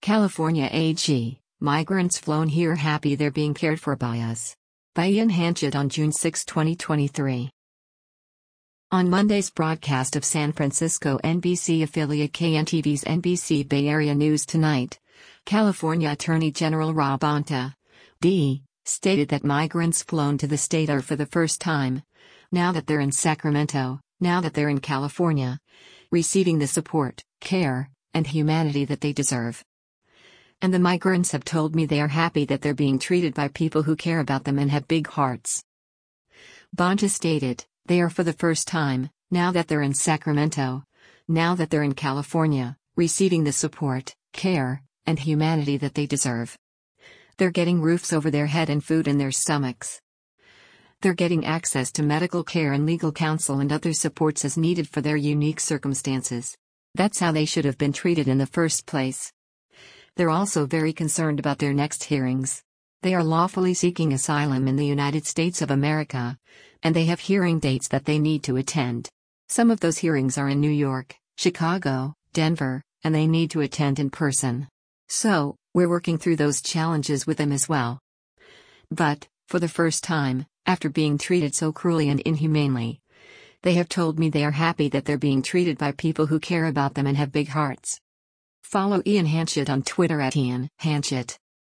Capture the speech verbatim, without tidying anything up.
California A G, migrants flown here happy they're being cared for by us. By Ian Hanchett on June sixth, twenty twenty-three. On Monday's broadcast of San Francisco N B C affiliate K N T V's N B C Bay Area News Tonight, California Attorney General Rob Bonta, D, stated that migrants flown to the state are for the first time, now that they're in Sacramento, now that they're in California, receiving the support, care, and humanity that they deserve. And the migrants have told me they are happy that they're being treated by people who care about them and have big hearts. Bonta stated, they are for the first time, now that they're in Sacramento, now that they're in California, receiving the support, care, and humanity that they deserve. They're getting roofs over their head and food in their stomachs. They're getting access to medical care and legal counsel and other supports as needed for their unique circumstances. That's how they should have been treated in the first place. They're also very concerned about their next hearings. They are lawfully seeking asylum in the United States of America, and they have hearing dates that they need to attend. Some of those hearings are in New York, Chicago, Denver, and they need to attend in person. So, we're working through those challenges with them as well. But, for the first time, after being treated so cruelly and inhumanely, they have told me they are happy that they're being treated by people who care about them and have big hearts. Follow Ian Hanchett on Twitter at Ian Hanchett.